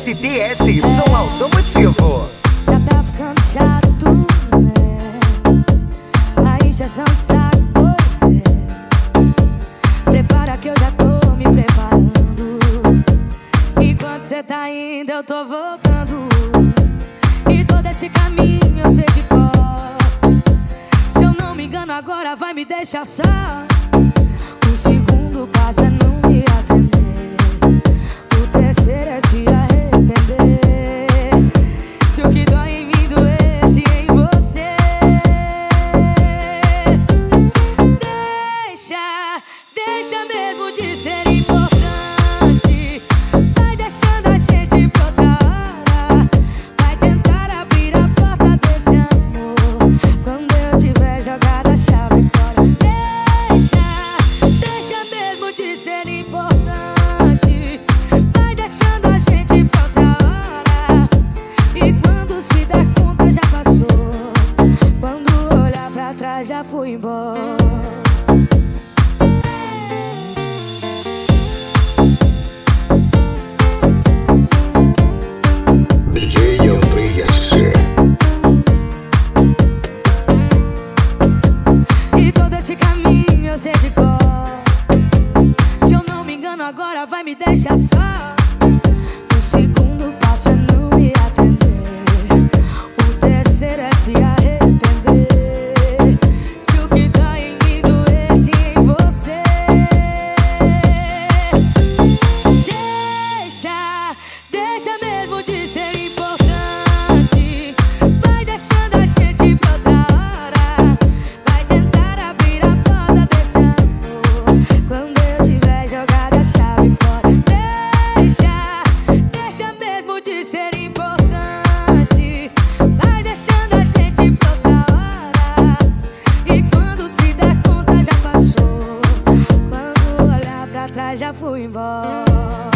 SDS, som automotivo. Já tá ficando chato, né? A injeção de saco, pois é. Prepara que eu já tô me preparando. Enquanto cê tá indo, eu tô voltando. E todo esse caminho eu sei de cor. Se eu não me engano, agora vai me deixar só. O segundo passo é não me atender. O terceiro é se arrepender. Se o que dói em mim doesse em você, deixa mesmo de ser importante. Vai deixando a gente pra outra hora. Vai tentar abrir a porta desse amor quando eu tiver jogado a chave fora. Deixa mesmo de ser importante. Vai deixando a gente pra outra hora. E quando se der conta já passou. Quando olhar pra trás já fui embora. DJ Andrei SC. E todo esse caminho eu sei de cor. Se eu não me engano, agora vai me deixar só. O segundo passo é não me atender. O terceiro é se arrepender. Se o que dá em mim doesse em você, deixa mesmo de ser importante. Vai deixando a gente pra outra hora. Vai tentar abrir a porta desse amor quando eu tiver jogado a chave fora. Deixa mesmo de ser importante. Vai deixando a gente pra outra hora. E quando se der conta já passou. Quando olhar pra trás já fui embora.